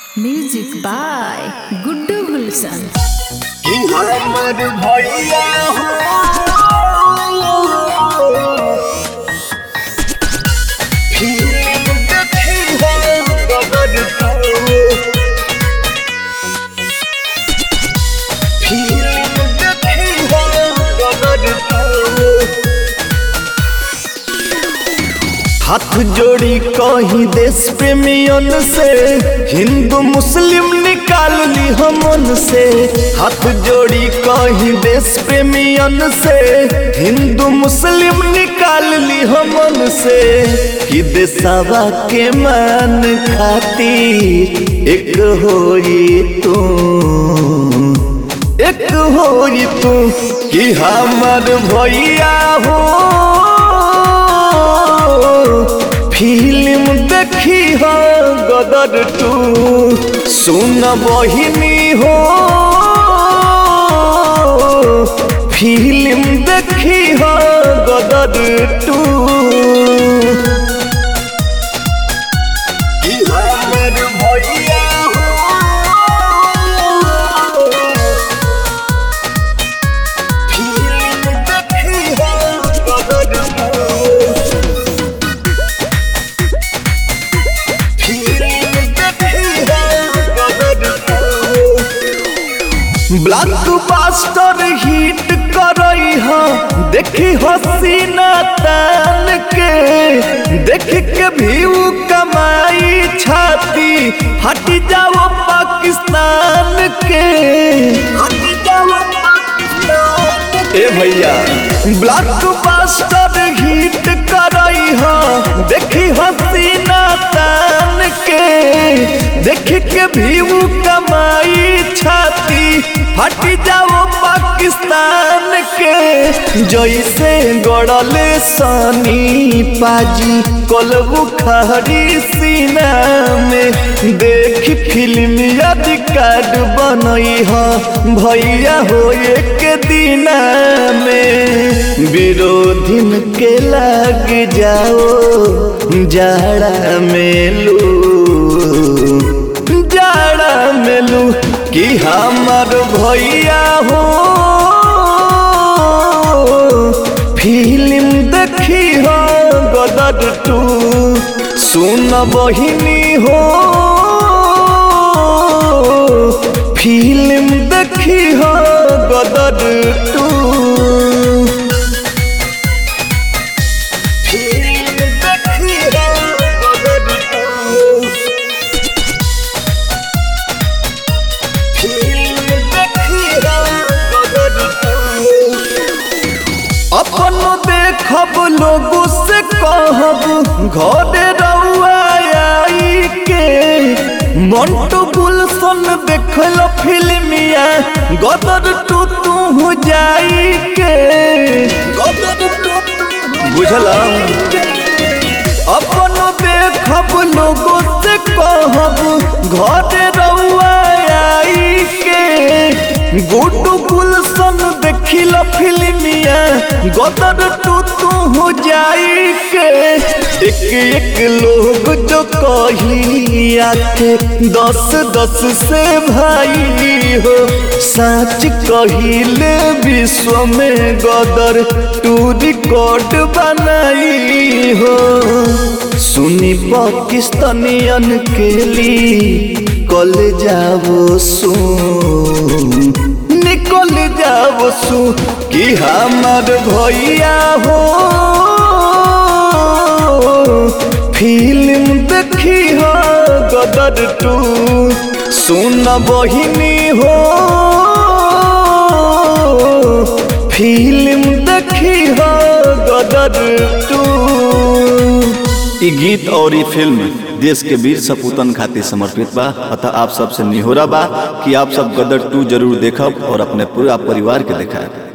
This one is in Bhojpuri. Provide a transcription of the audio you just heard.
म्यूजिक बाय गुड्डू गुलशन। कि हमर भैया फिल्म देखी हो गदर फिल्म देखी हो गदर हाथ जोड़ी कहीं देश प्रेमियन से हिंदू मुस्लिम निकाल ली हमन से। हाथ जोड़ी कहीं देश प्रेमियन से हिंदू मुस्लिम निकाल ली हमन से। कि देशवा के मान खातिर एक होई तू कि हमर भैया हो फिल्म देखी हो गदर 2 सुन बहिनी हो फिल्म देखी हो गदर 2 कि हमर भैया फिल्म देखी हो गदर 2 ब्लॉकबस्टर हिट करई हा देखी हसीना तान के। देख के व्यू कमाई छाती हट जाओ पाकिस्तान के। ए भैया ब्लॉकबस्टर हिट करई हा देखी हसीना तान के। देख के व्यू कमाई छाती हट जाओ पाकिस्तान के। जैसे गड़ले सनी पाजी कल बुखारी सीना में देख फिल्म यदि कार्ड बनई हा भैया हो एक दिना में। विरोधिन के लग जाओ जाड़ा मेलू कि हमर भैया हो फिल्म देखी हो गदर 2 सुन बहिनी हो फिल्म देखी हो गदर 2 फिल्म देखी हो गदर 2 अपन देखब लोगों से कहब घरे रउआई के। मंटू गुलशन देखल फिल्मिया गदर 2 तू जाई के। बुझला अपन देखब लोगों से कहब घरे रउआई के। गुड्डू गुलशन देखिल फिल्मिया गदर 2 तू जाई के। एक लोग जो कही आके 10 से भाई हो सच कहिले विश्व में गदर 2 रिकॉर्ड बनाई हो। सुनी पाकिस्तानियन के लिए कल जाओ निकल जाओ कि हमर भैया हो फिल्म देखी हो गदर 2 सुन बहिनी हो फिल्म देखी हो गदर 2। ई गीत और ई फिल्म देश के वीर सपूतन खातिर समर्पित बा। अतः आप सबसे निहोरा बा कि आप सब गदर 2 जरूर देखब और अपने पूरा परिवार के देखाएं।